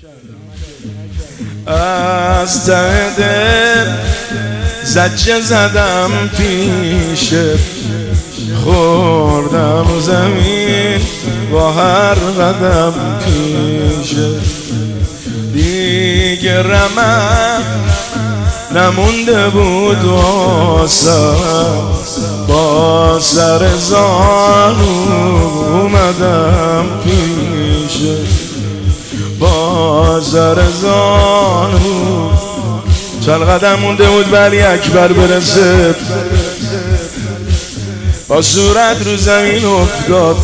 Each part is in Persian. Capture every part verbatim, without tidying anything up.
از ته دل زجه زدم پیشت، خوردم زمین با هر قدم پیشت. دیگه رمق نمونده بود واسم، با سر زانو اومدم پیشت، با سر زانو. چند قدم مونده بود ولی اکبر برسه، با صورت رو زمین افتاد.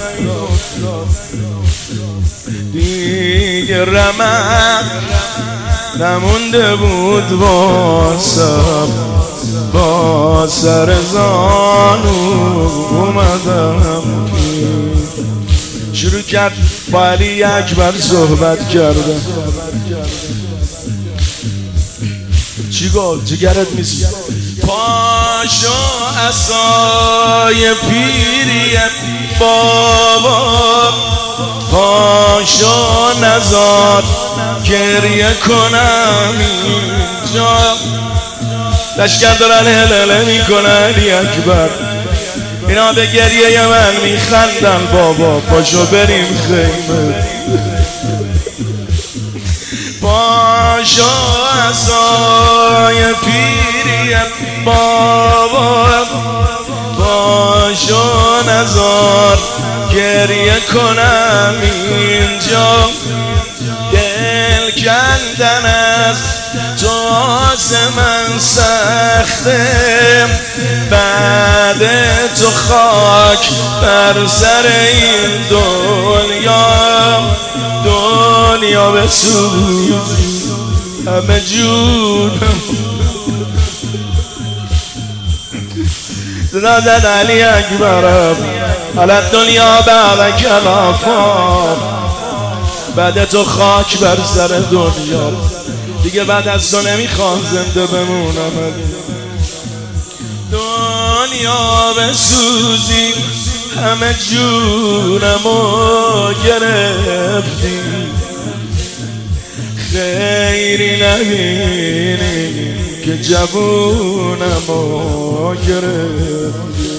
دیگه رمق نمونده بود واسم، با سر زانو اومدم. شروع کرد با علی اکبر صحبت کردم. چی گفت؟ جگرت میسی پاشو عصای پیری بابا، پاشو نزار گریه کنم اینجا. لشکر دارن هلله میکنن علی اکبر، اینا به گریه من میخندن. بابا پاشو بریم خیمه، پاشو عصای پیری بابا، پاشو نزار گریه کنم اینجا. دل کندن از تو آز من سخته، بعد تو خاک بر سر این دنیا. دنیا به سوز همه جونم. صدا زد علی اکبرم حالا دنیا بعد کلافا، بعد تو خاک بر سر دنیا. دیگه بعد از تو نمیخوام زنده بمونم. دنیا به سوزی همه جونمو گرفتی، خیری نبینی که جوونمو گرفتی.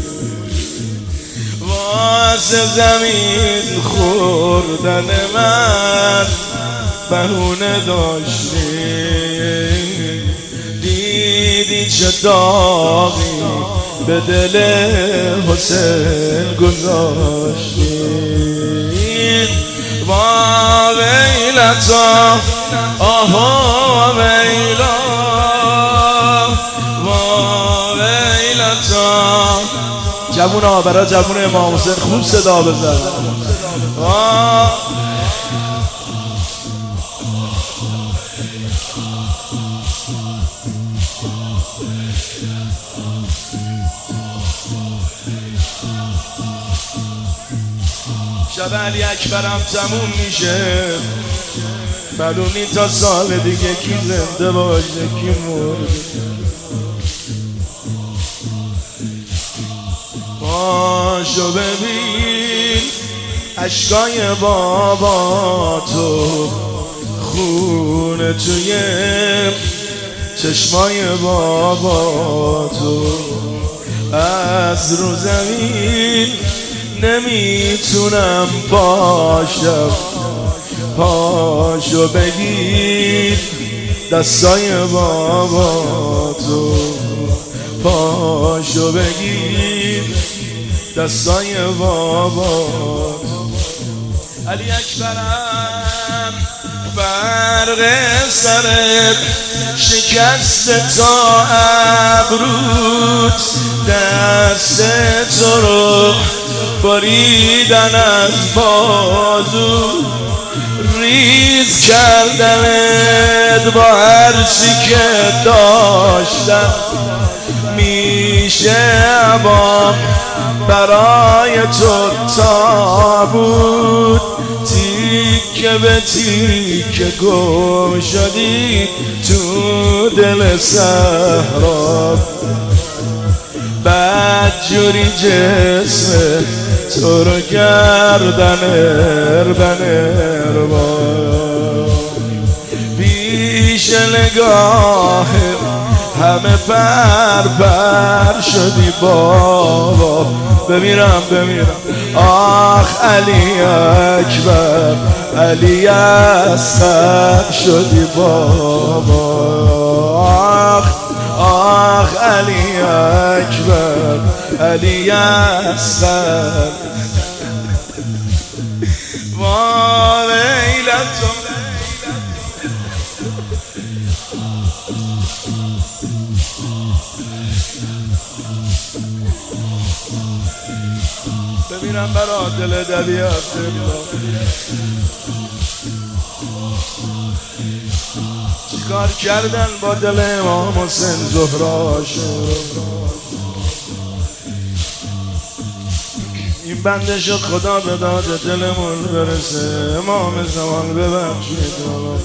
واسه زمین خوردن من بهونه داشتی، دیدی چه داغی به دل حسین گذاشتی. وا ویلتا آها ویلا، وا ویلتا. جوون ها برای جوون امام حسین خوب صدا بزن. شب علی اکبرم تموم میشه، معلوم تا سال دیگه کی زنده باشه کی مرده. پاشو ببین اشکای بابا تو، خونه توی چشمای بابا تو. از رو زمین نمیتونم پاشم، پاشو بگیر دستای بابا تو، پاشو بگیر دستای بابا. علی اکبرم فرق سرت شکست تا ابروت، دست تو رو بریدن از بازو، ریز کردنت با هرچی که داشتم. میشه با برای تو تابوت، تیکه به تیکه گم شدی تو دل صحرا. بدجوری جسم تو رو گردن اربن اربا. نگاه همه پر پر شدی بابا. بمیرم بمیرم آخ علی اکبر علی اصغر شدی بابا. آخ آخ علی اکبر علی اصغر. وا ویلتون بمیرم برا دل دبیات چیکار کردن با دل امام حسین زهراش. این بندشو خدا به داد دلمون برسه. امام زمان ببخشید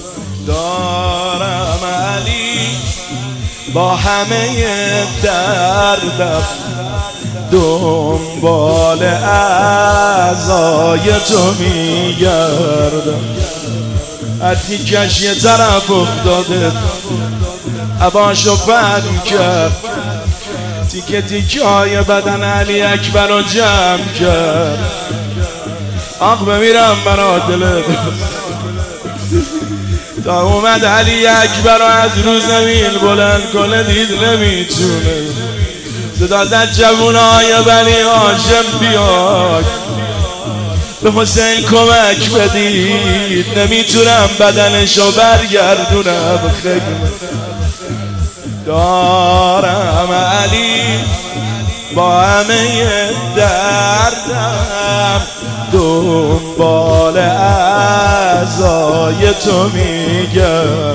دارم علی با همه دردم دنبال اعضای تو میگردم. اتیکش یه طرف افتاده عباشو فهم کرد. تیکه تیکه های بدن علی اکبر رو جمع کرد. آخ بمیرم برا دل تا اومد علی اکبر رو از رو زمین بلند کنه دید نمیتونه. صدا زد جوونای بنی هاشم بیاد به حسین کمک بدید. نمیتونم بدنشو برگردونم خیلی دارم علی با همه دردم دنبال اعضای تو میگم.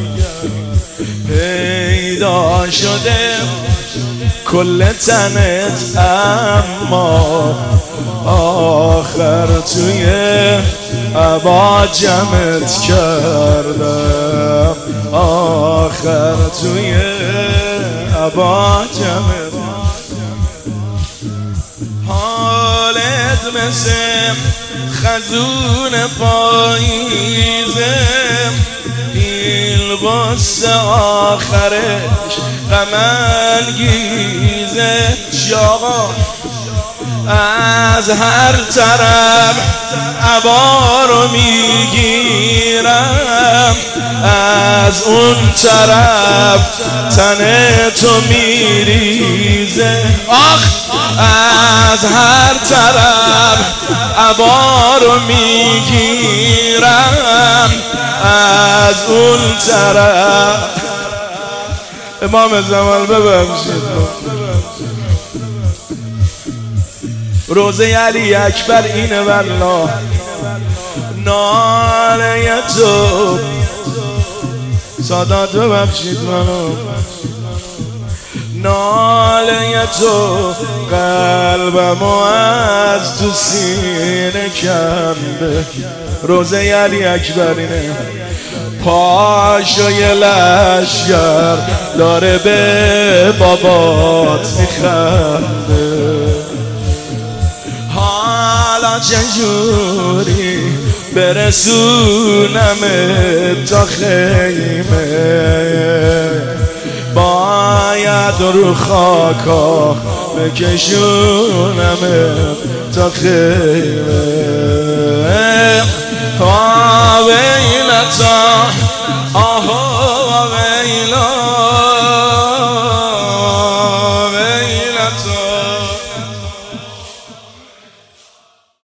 پیدا شده کل تنت اما آخر توی عبا جمعت کردم. آخر توی عبا جمعت. حالت مثل خزون پاییزه این غصه آخرش غم انگیزه. آقا از هر طرف عبا رو میگیرم از اون طرف تن تو میریزه. آخ از هر طرف عبا رو میگیرم از اون طرف. امام زمان ببخشید روزه علی اکبر اینه والله. ناله تو سادات ببخشید منو. ناله تو قلبمو از تو سینه کنده. روزه علی اکبر اینه پاشوی لشگر داره به بابات میخنده. حالا چجوری برسونم تا خیمه باید رو خاکا بکشونم تا خیمه. آه ویلتا آه ویلا